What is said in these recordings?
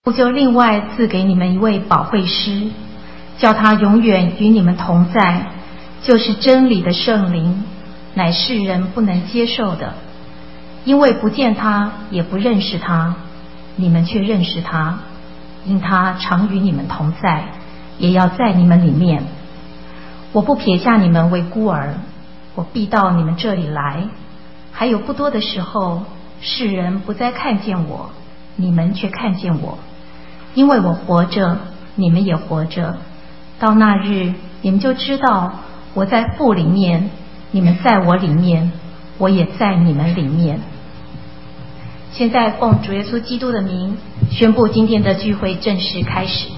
父就另外赐给你们一位保惠师，叫他永远与你们同在，就是真理的圣灵，乃世人不能接受的，因为不见他，也不认识他，你们却认识他，因他常与你们同在，也要在你们里面。我不撇下你们为孤儿，我必到你们这里来。还有不多的时候，世人不再看见我，你们却看见我，因为我活着，你们也活着。到那日，你们就知道我在父里面，你们在我里面，我也在你们里面。现在奉主耶稣基督的名，宣布今天的聚会正式开始。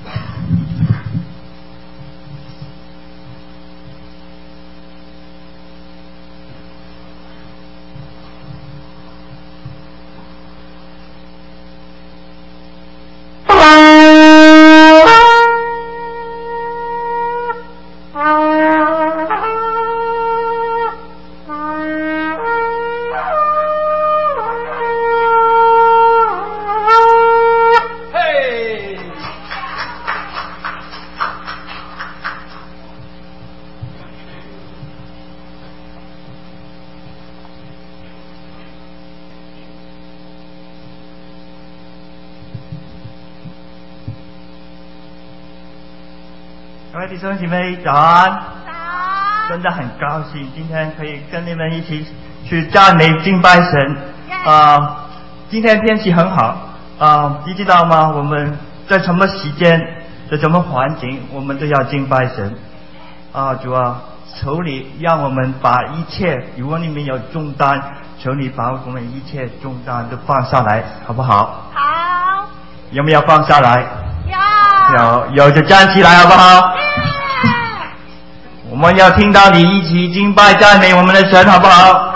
各位弟兄姐妹早安！真的很高兴今天可以跟你们一起去赞美敬拜神。今天天气很好你知道吗？我们在什么时间，在什么环境，我们都要敬拜神。主啊，求你让我们把一切，如果你们有重担，求你把我们一切重担都放下来，好不好？ 好。 有没有放下来？ 有就站起来，好不好？我们要听到你一起敬拜赞美我们的神，好不好？ 好。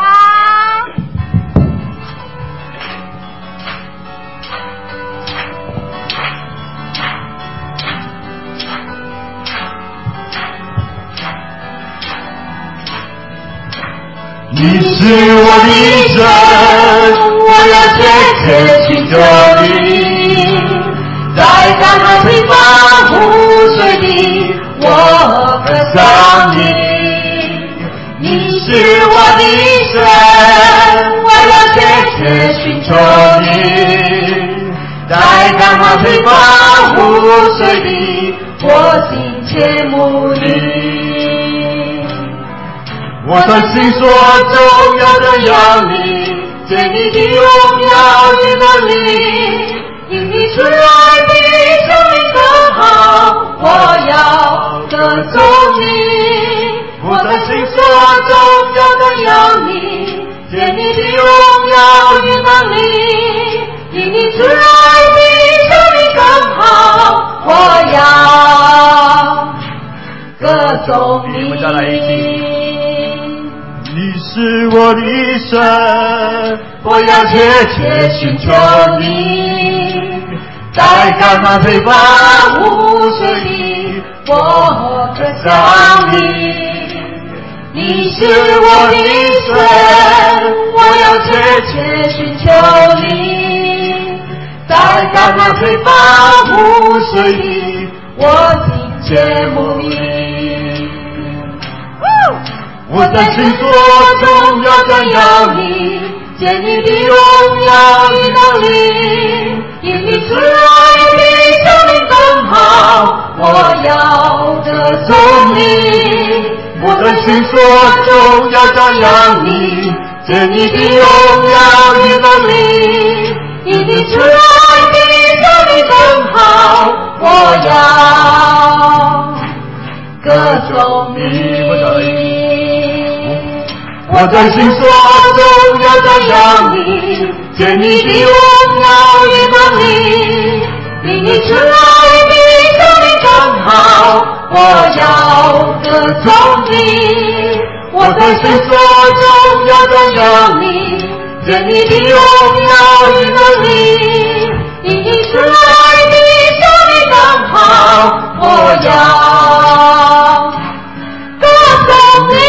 你是我的神，我要切切寻求你，在干旱地方湖水里，我渴想你。你是我的神，我要切切寻求你，在干旱地方湖水里，我心切慕你。我的心所重要的要你，见你的荣耀与能力，因你出来比生命更好，我要歌颂你。我的心所重要的要你，见你的荣耀与能力，因你出来比生命更好，我要歌颂你。我们再来一起。你是我的神，我要切切寻求你，在干旱地方湖水里，我渴想你。你是我的神，我要切切寻求你，在干旱地方湖水里，我心切慕你。我在心所重要的要你，见你的荣耀与能力，因你出来比生命更好，我要歌颂你。我在心所重要的要你，见你的荣耀与能力，因你出来比生命更好，我要歌颂你。我在心所重要的要你，见你的荣耀与能力，因你出来比生命更好，我要歌颂你。我在心所重要的要你，见你的荣耀与能力，因你出来比生命更好，我要歌颂你。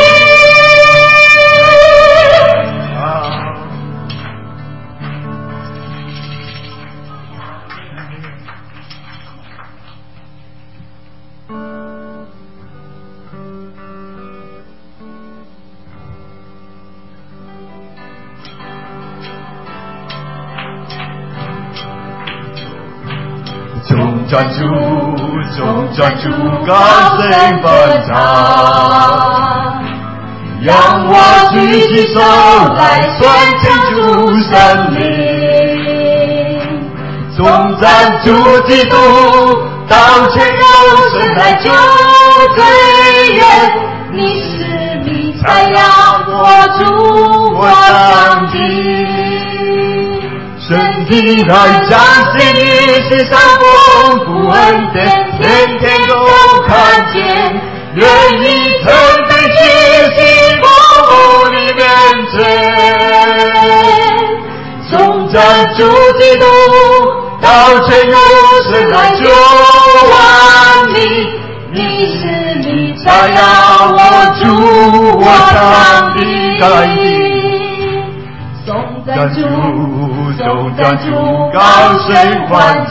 总专注高声欢唱，让我举起手来宣称主生命，总赞主基督，道歉肉身来救罪人，你是弥赛亚，我主我上帝。身体来彰显你世上丰富恩典，天天都看见，愿意特别去幸福你面前，颂赞主基督，道歉肉身来救万民，你是弥赛亚，我主我上帝。颂赞主高声欢唱，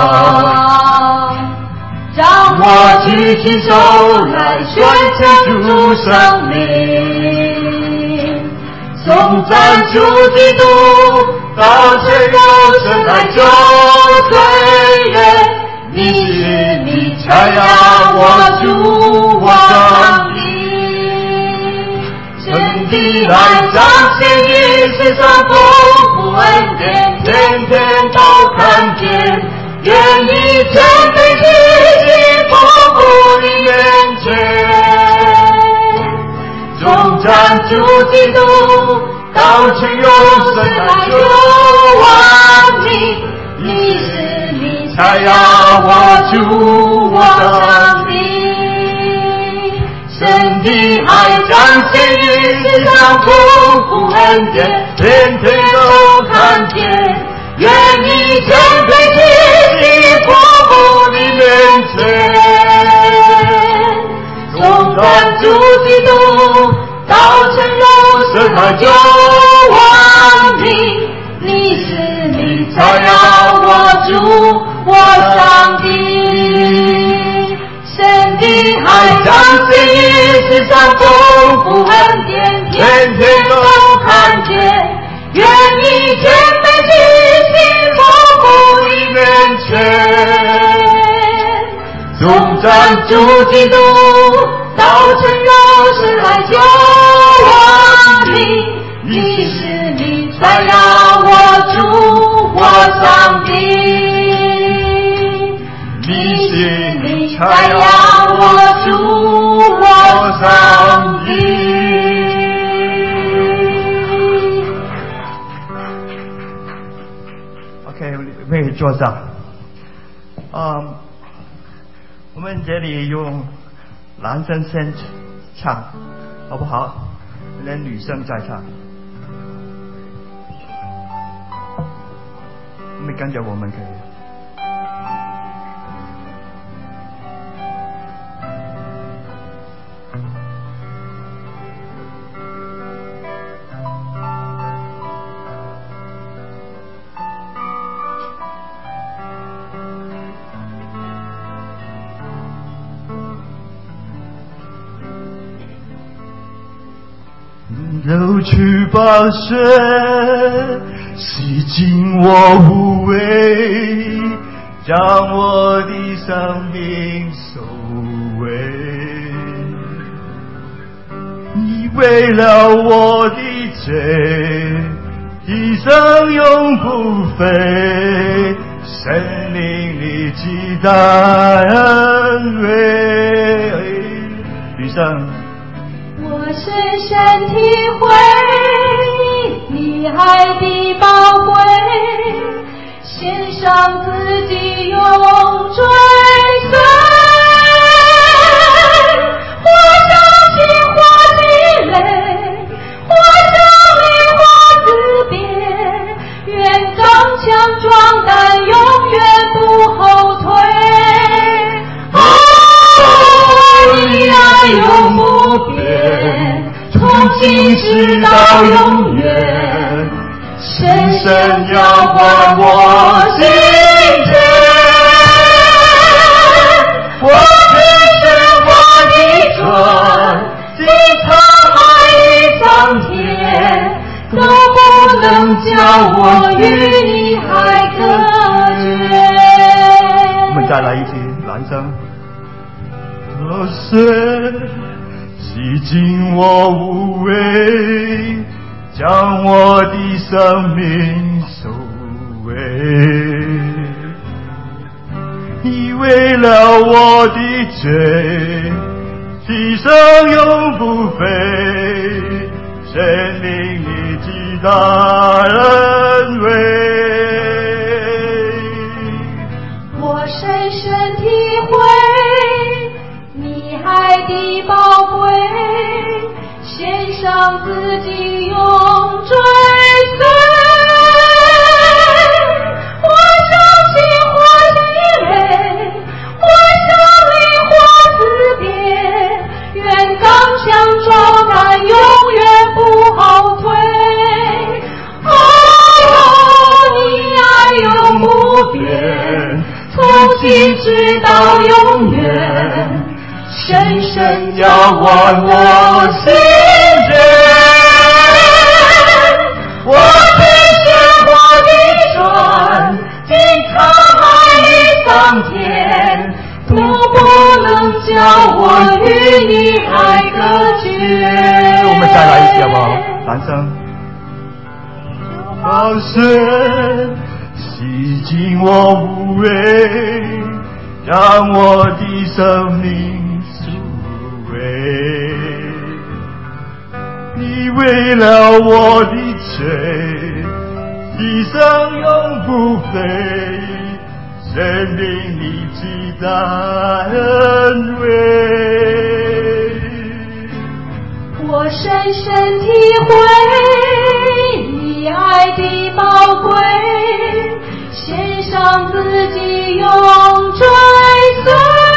让我举起手来宣称主生命，颂赞主基督，道歉肉身来救罪人，你是弥赛亚，我主我上帝。真的来彰显你世上丰富恩典，天天都看见，愿意谦卑屈膝匍匐你面前，颂赞主基督，道歉肉身来救万民，你是弥赛亚，我主我上帝。神的爱彰显于世上丰富恩典，天天都看见，愿意谦卑屈膝匍匐你面前，颂赞主基督，道歉肉身来救万民，你是弥赛亚，我主我上帝。神的爱彰显于世上丰富恩典，天天都看见，愿意谦卑屈膝匍匐你面前，颂赞主基督，道歉肉身来救万民，你是弥赛亚，我主我上帝。你是弥赛亚，我主我上帝。 OK， 可以坐上。我们这里用男生先唱，好不好？连女生再唱。你跟着我们可以。 流去宝血，洗净我污秽，将我的生命收回。你为了我的罪，一生永不废，生命里极大恩惠。女生。 我深深体会你爱的宝贵，献上自己永追随，或伤心或激泪，或生命或自别，愿刚强壮胆，永远不后退。你爱永不变，从今直到永远，深深浇灌我心田。我只是我的船，经沧海与桑田，都不能叫我与你还隔绝。 再来一句男生。多水洗净我无畏，将我的生命收回。你为了我的罪，牺牲永不废，生命你极大恩惠。 我深深体会你爱的宝贵，献上自己永追随。我相信我的泪，我生命或自别，愿刚强壮胆，永远不后退。你爱永不变，从今直到永远，深深浇灌我心间。我最鲜活的转，经沧海与桑田，都不能叫我与你爱隔绝。 我们再来一次好不好？男生。宝水洗净我无畏，让我的生命赎回。你为了我的罪，牺牲永不废，生命你极大恩惠。 我深深体会你爱的宝贵，献上自己永追随。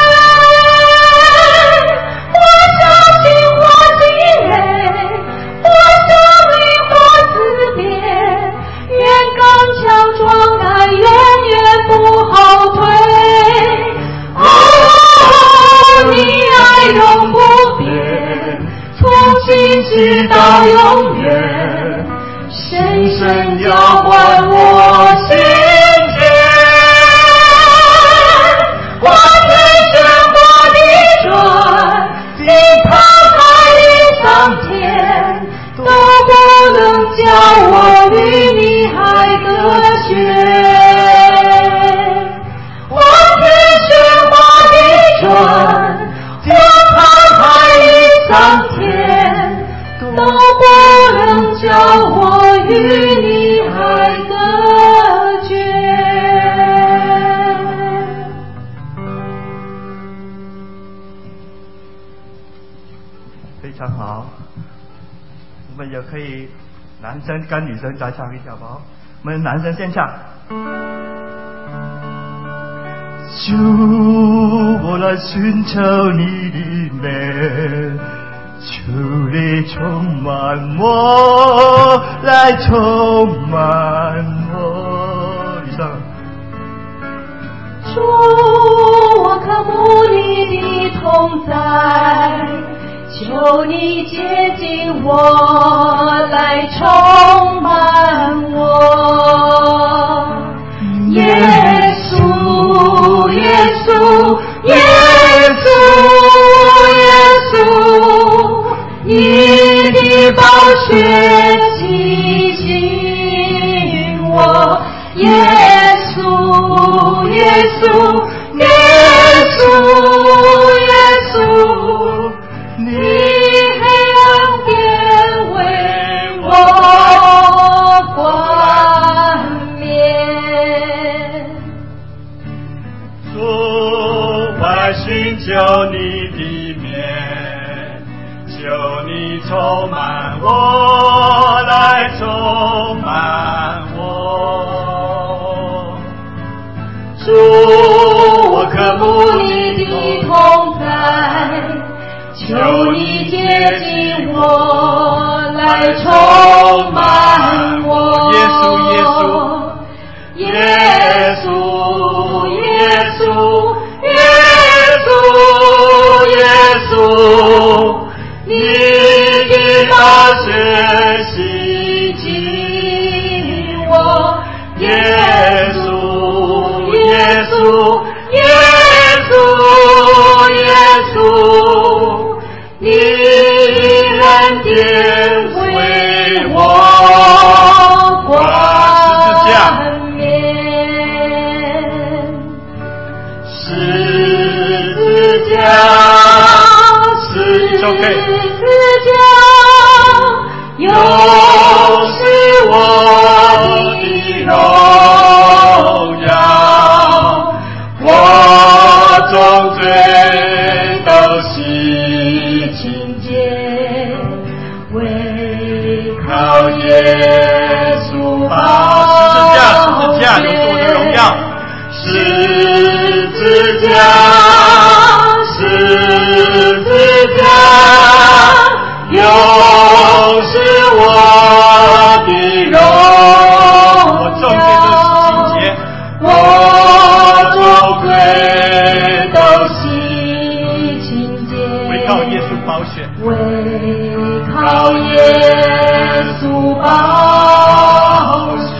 我相信我的泪，我生命或自别，愿刚强壮胆，永远不后退。你爱永不变，从今直到永远，深深浇灌我心间。我最鲜活的转，经沧海与桑田，都不能叫我与你爱隔绝。我最鲜活的转，经沧海与桑田，都不能叫我与你爱隔绝。 非常好，我们也可以男生跟女生再唱一下吧。我们男生先唱。主，我来寻求你的美，求你充满我，来充满我。以上。 主，我渴慕你的同在，求你接近我，来充满我。耶稣，耶稣，耶稣，耶稣，你的宝血洗净我。耶稣，耶稣，耶稣，耶稣，你黑暗变为我冠冕。 主，我寻求你的面，求你充满我，来充满我。 主，我渴慕你的同在，求你接近我，来充满我。 耶稣，耶稣， 耶稣，耶稣，耶稣，耶稣，你的宝血洗净我。耶稣，耶稣，耶手可以。 又是我的荣耀，我众罪都洗清洁，唯靠耶稣宝十字架有我的荣耀， 十字架，十字架，又是我的荣耀， 我众罪都洗清洁， 我众罪都洗清洁， 唯靠耶稣宝血， 唯靠耶稣宝血。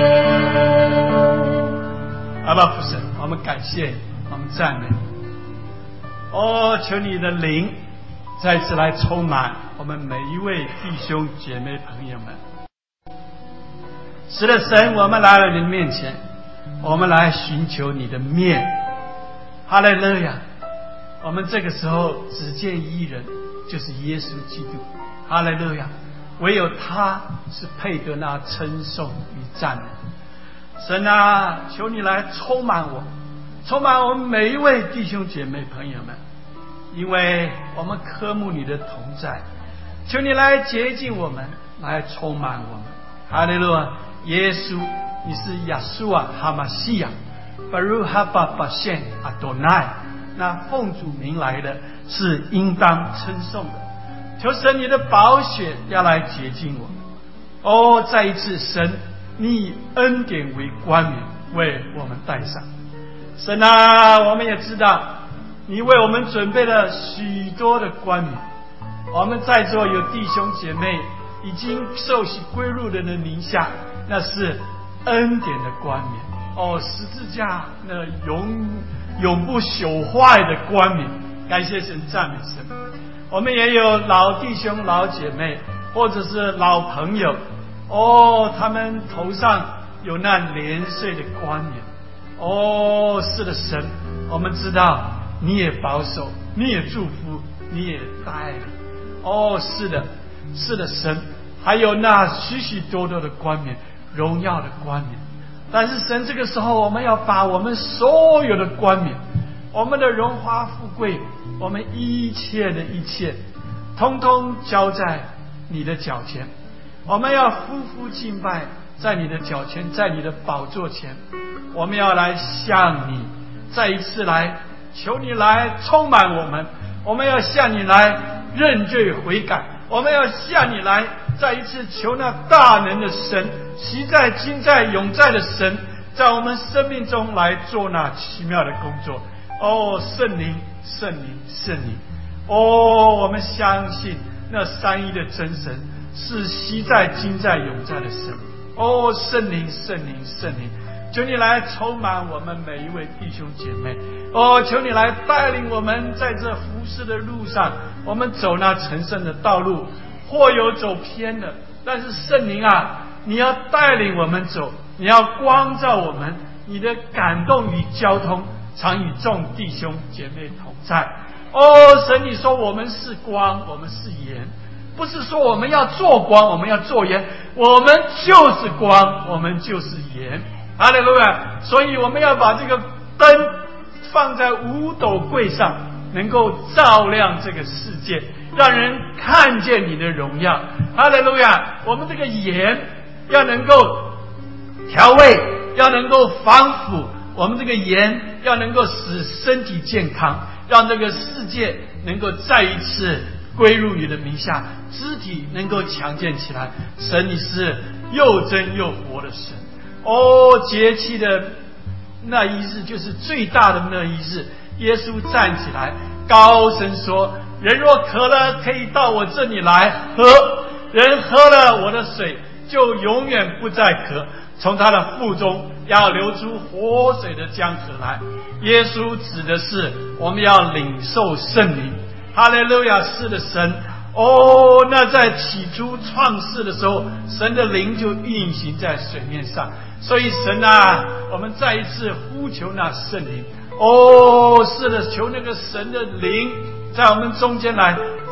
阿爸父神，我们感谢你，我们赞美你。哦，求你的灵再次来充满我们每一位弟兄姐妹朋友们。是的，神，我们来了你的面前，我们来寻求你的面。哈利路亚！我们这个时候只见一人，就是耶稣基督。哈利路亚！唯有他是配得那称颂与赞美。神啊，求你来充满我，充满我们每一位弟兄姐妹朋友们，因为我们渴慕你的同在。求你来洁净我们，来充满我们。哈利路亚！耶稣，你是亚述啊哈马西亚，巴鲁哈巴巴现阿多奈，那奉主名来的是应当称颂的。求神你的宝血要来洁净我们。哦，再一次，神你以恩典为冠冕为我们戴上。神啊，我们也知道你为我们准备了许多的冠冕。我们在座有弟兄姐妹已经受洗归入人的名下，那是恩典的冠冕。哦，十字架那永不朽坏的冠冕。感谢神，赞美神。我们也有老弟兄老姐妹或者是老朋友，哦，他们头上有那年岁的冠冕。哦，是的，神，我们知道你也保守，你也祝福，你也带领。哦，是的，是的，神，还有那许许多多的冠冕，荣耀的冠冕。但是神，这个时候我们要把我们所有的冠冕，我们的荣华富贵，我们一切的一切，通通交在你的脚前。我们要夫妇敬拜在你的脚前，在你的宝座前。我们要来向你再一次来求你来充满我们，我们要向你来认罪悔改，我们要向你来再一次求那大能的神，昔在今在永在的神，在我们生命中来做那奇妙的工作。哦，圣灵，圣灵，圣灵！哦，我们相信那三一的真神是昔在今在永在的神。哦，圣灵，圣灵，圣灵！求你来充满我们每一位弟兄姐妹。哦，求你来带领我们在这服侍的路上，我们走那成圣的道路，或有走偏的，但是圣灵啊，你要带领我们走，你要光照我们，你的感动与交通常与众弟兄姐妹同在。哦，神，你说我们是光，我们是盐，不是说我们要做光，我们要做盐，我们就是光，我们就是盐。哈利路亚！所以我们要把这个灯放在五斗柜上，能够照亮这个世界，让人看见你的荣耀。哈利路亚！我们这个盐要能够调味，要能够防腐，我们这个盐要能够使身体健康，让这个世界能够再一次归入你的名下，肢体能够强健起来。神，你是又真又活的神。哦，节期的那一日，就是最大的那一日，耶稣站起来高声说，人若渴了，可以到我这里来喝，人喝了我的水就永远不再渴，从他的腹中要流出活水的江河来。耶稣指的是我们要领受圣灵。哈利路亚！是的，神。哦，那在起初创世的时候，神的灵就运行在水面上。所以神啊，我们再一次呼求那圣灵。哦，是的，求那个神的灵在我们中间来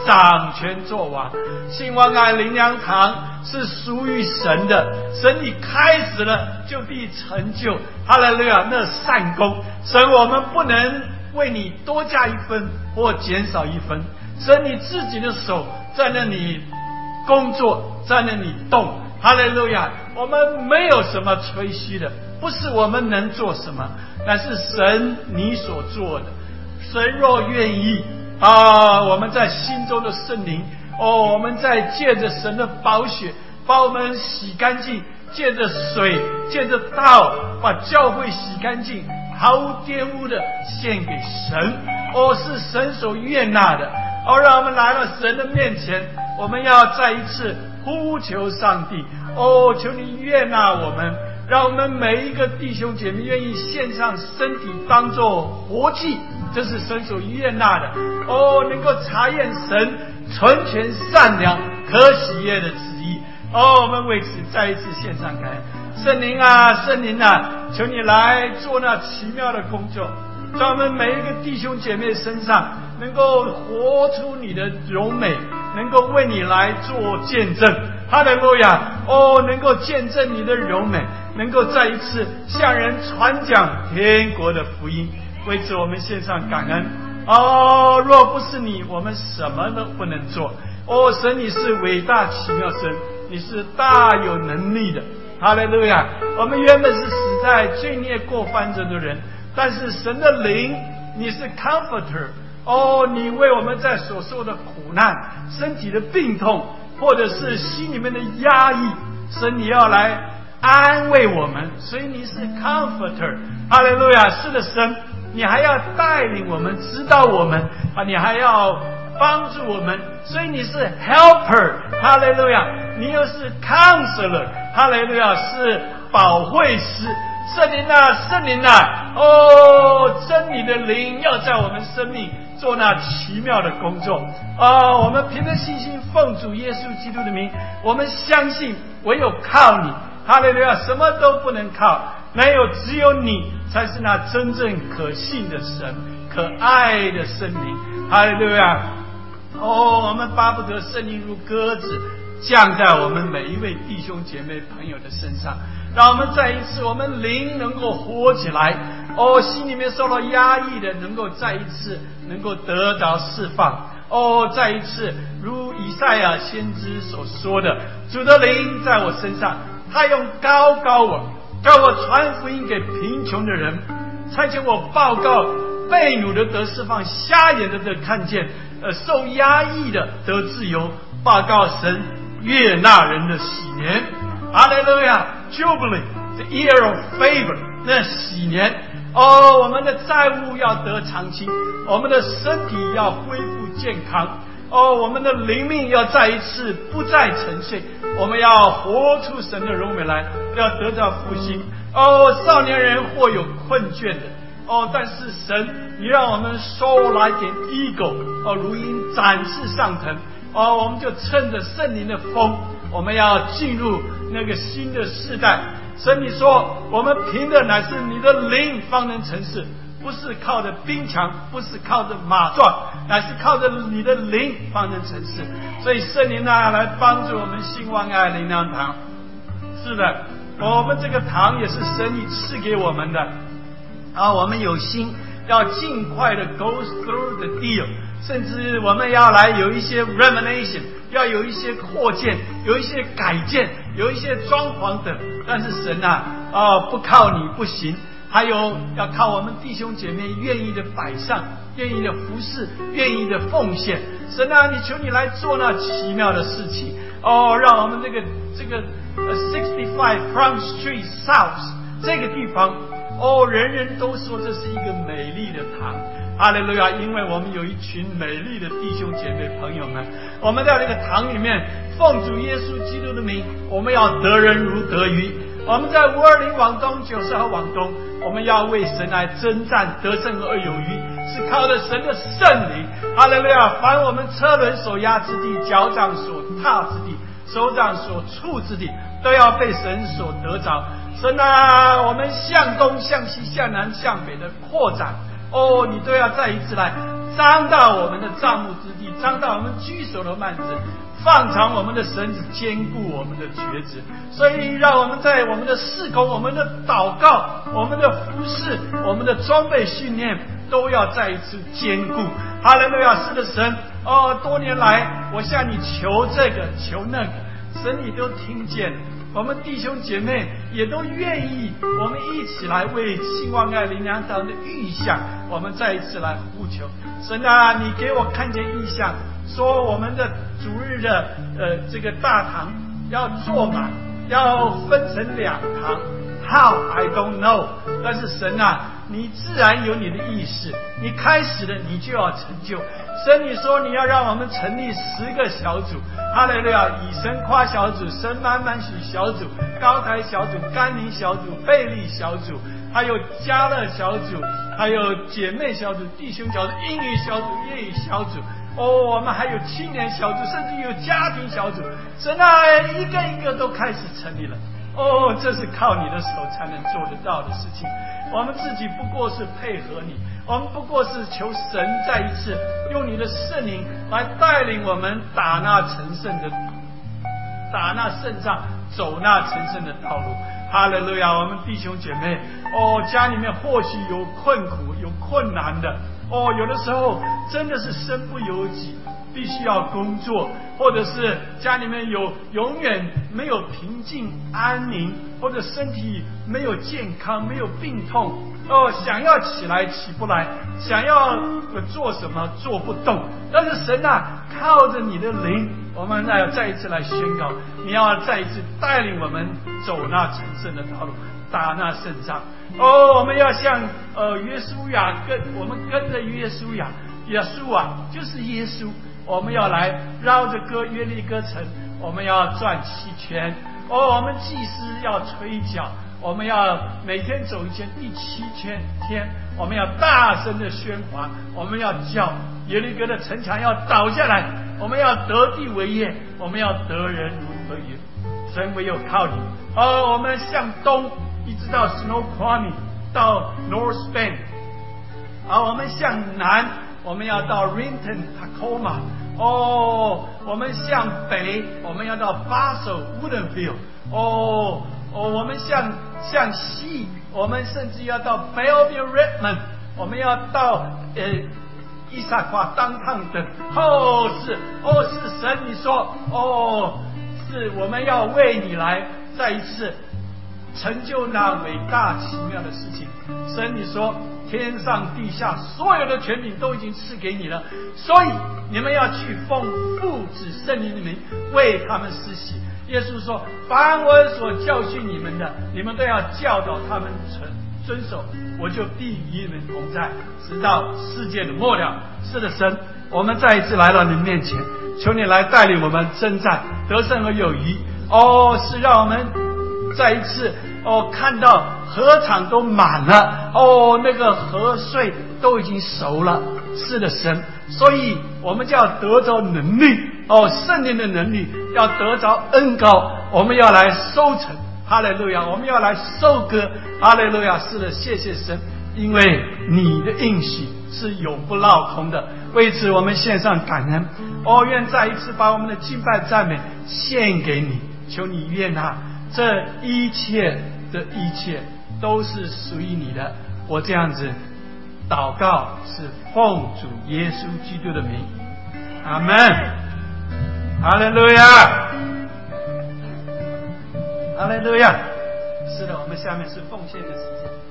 掌权作王。兴旺爱灵粮堂是属于神的，神你开始了就必成就，哈利路亚，那善功。神，我们不能为你多加一分或减少一分，神你自己的手在那里工作，在那里动，哈利路亚。我们没有什么吹嘘的，不是我们能做什么，乃是神你所做的。神若愿意我们在心中的圣灵我们在借着神的宝血把我们洗干净，借着水，借着道把教会洗干净，毫无玷污的献给神。是神所悦纳的。让我们来到神的面前，我们要再一次呼求上帝。求你悦纳我们，让我们每一个弟兄姐妹愿意献上身体当作活祭，这是神所悦纳的。能够查验神纯全善良可喜悦的旨意。我们为此再一次献上感恩。圣灵啊，圣灵啊，求你来做那奇妙的工作，在我们每一个弟兄姐妹身上能够活出你的柔美，能够为你来做见证。哈利路亚！能够见证你的柔美，能够再一次向人传讲天国的福音。为此我们献上感恩。若不是你，我们什么都不能做。神你是伟大奇妙神，你是大有能力的。哈利路亚！我们原本是死在罪孽过犯中的人，但是神的灵，你是 comforter。你为我们在所受的苦难，身体的病痛，或者是心里面的压抑，神你要来安慰我们，所以你是 comforter。 哈利路亚！是的，神你还要带领我们，指导我们你还要帮助我们，所以你是 helper。 哈利路亚！你又是 counselor。 哈利路亚！是保惠师。圣灵啊，圣灵啊，真理的灵要在我们生命做那奇妙的工作。我们凭着信心奉主耶稣基督的名，我们相信唯有靠你。哈利路亚！什么都不能靠，只有你才是那真正可信的神，可爱的圣灵。哈利路亚！我们巴不得圣灵如鸽子降在我们每一位弟兄姐妹朋友的身上，让我们再一次我们灵能够活起来。心里面受到压抑的能够再一次能够得到释放。再一次如以赛亚先知所说的，主的灵在我身上，他用高我，叫我传福音给贫穷的人，差遣我报告被掳的得释放，瞎眼的得看见，受压抑的得自由，报告神悦纳人的喜年。哈利路亚！ Jubilee, the year of favor， 那喜年。我们的债务要得偿清，我们的身体要恢复健康。我们的灵命要再一次不再沉睡，我们要活出神的柔美来，要得到复兴。少年人或有困倦的，但是神你让我们收来点 eagle， 如鹰展翅上腾。我们就趁着圣灵的风，我们要进入那个新的世代。神你说我们凭的乃是你的灵方能成事，不是靠着兵强，不是靠着马壮，乃是靠着你的灵方能成事。所以圣灵来帮助我们兴旺爱灵粮堂。是的，我们这个堂也是神你赐给我们的我们有心要尽快的 go through the deal， 甚至我们要来有一些 renovation， 要有一些扩建，有一些改建，有一些装潢等。但是神不靠你不行，还有要靠我们弟兄姐妹愿意的摆上，愿意的服侍，愿意的奉献。神你求你来做那奇妙的事情。让我们这个65 Front Street South 这个地方人人都说这是一个美丽的堂。哈利路亚！因为我们有一群美丽的弟兄姐妹朋友们，我们在这个堂里面奉主耶稣基督的名，我们要得人如得鱼。我们在520往东90号往东，我们要为神来征战，得胜而有余，是靠着神的圣灵。哈利路亚！凡我们车轮所压之地，脚掌所踏之地，手掌所触之地，都要被神所得着。神我们向东向西向南向北的扩展你都要再一次来张大我们的帐幕之地，张大我们居所的幔子，放长我们的绳子，坚固我们的橛子。所以让我们在我们的事工、我们的祷告、我们的服事、我们的装备训练都要再一次坚固。哈利路亚！是的，神多年来我向你求这个求那个，神你都听见了。我们弟兄姐妹也都愿意，我们一起来为兴旺爱灵粮堂的预象，我们再一次来呼求神啊！你给我看见异象，说我们的主日的这个大堂要坐满，要分成2堂。How I don't know， 但是神啊，你自然有你的意识，你开始了，你就要成就。神，你说你要让我们成立10个小组，哈利路亚！以神夸小组、神满满许小组、高台小组、甘霖小组、贝利小组，还有嘉乐小组，还有姐妹小组、弟兄小组、英语小组、业余小组。我们还有青年小组，甚至有家庭小组。神啊，一个一个都开始成立了。这是靠你的手才能做得到的事情。我们自己不过是配合你，我们不过是求神再一次用你的圣灵来带领我们打那胜仗，走那成圣的道路。哈利路亚！我们弟兄姐妹，家里面或许有困苦、有困难的，有的时候真的是身不由己，必须要工作，或者是家里面有永远没有平静安宁，或者身体没有健康，没有病痛，想要起来起不来，想要做什么做不动。但是神啊，靠着你的灵，我们要再一次来宣告，你要再一次带领我们走那成圣的道路，打那胜仗。我们要像约书亚我们跟着耶稣啊，就是耶稣。我们要来绕着约利哥城，我们要转7圈。我们祭司要吹角，我们要每天走1圈，第7天我们要大声的宣哗，我们要叫耶利哥的城墙要倒下来，我们要得地为业，我们要得人如得鱼。神唯有靠你。我们向东一直到 Snoqualmie 到 North Bend， 我们向南，我们要到 Renton、Tacoma。我们向北，我们要到 Basel、Woodinville。我们向西，我们甚至要到 Bellevue、Redmond， 我们要到伊萨夸当趟等。是神，你说是我们要为你来再一次成就那伟大奇妙的事情。神，你说天上地下所有的权柄都已经赐给你了，所以你们要去奉父子圣灵的名为他们施洗。耶稣说，凡我所教训你们的，你们都要教导他们遵守，我就必与你们同在，直到世界的末了。是的，神，我们再一次来到你面前，求你来带领我们征战得胜和有余。是让我们再一次看到河场都满了，那个河水都已经熟了。是的，神，所以我们就要得着能力，圣灵的能力，要得着恩膏，我们要来收成。哈利路亚！我们要来收割。哈利路亚！是的，谢谢神，因为你的应许是永不落空的。为此我们献上感恩。愿再一次把我们的敬拜赞美献给你，求你悦纳。这一切的一切都是属于你的。我这样子祷告是奉主耶稣基督的名，阿们。哈利路亚，哈利路亚。是的，我们下面是奉献的时间。